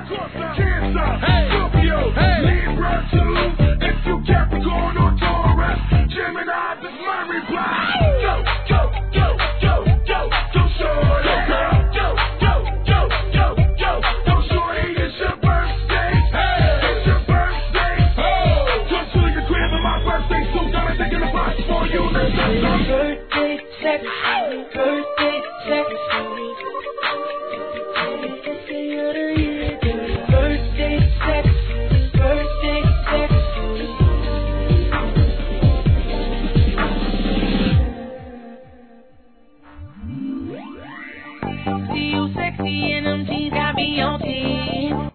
Cancer, Scorpio, Libra too. If you Capricorn or Taurus, Gemini, this is my reply. Go, go, go, go, go, go, shorty. Go, go, go, go, go, go, shorty. It's your birthday. It's your birthday. Just to the crib on my birthday, so gotta take it apart for you. Birthday sex, birthday.